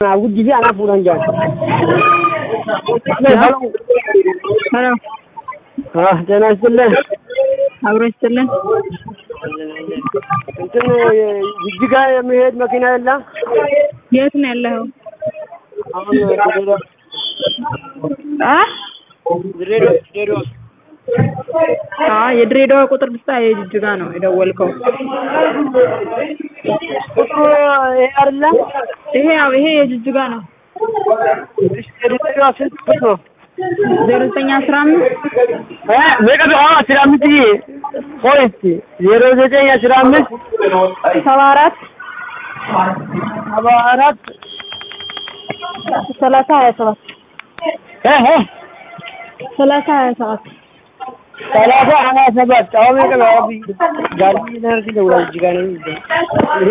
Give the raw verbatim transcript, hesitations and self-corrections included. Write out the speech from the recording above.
ውድ ጊዜ አናፉራንጃ ሄሎ አህ ጤና ይስጥልኝ አብሮ ይስጥልኝ እንትን ጅጅጋ የሚሄድ መኪና የለም የት ነው ያለው አሁን ድሬዳዋ አ ድሬዳዋ ድሬዳዋ አ የድሬዳዋ ቁጥር ብቻ የጅጅጋ ነው የደወልከው ቁጥሩ ይሄ አይደለም ይሄ ያው ይሄ የጅጅጋ ነው እሺ የድሬዳዋ ስንት ቁጥር ነው ዜሮ ዘጠኝ አስራ አምስት እ ለቀዱ አስራ አምስት ፖይንት ዜሮ ዘጠኝ አስራ አምስት ሰባ አራት ሰባ አራት ሰላሳ ሀያ ሰባት እ እ ሰላሳ ሀያ ሰባት ሰላሳ ሀያ ሰባት አሁን ለቀዱ ጋር ነው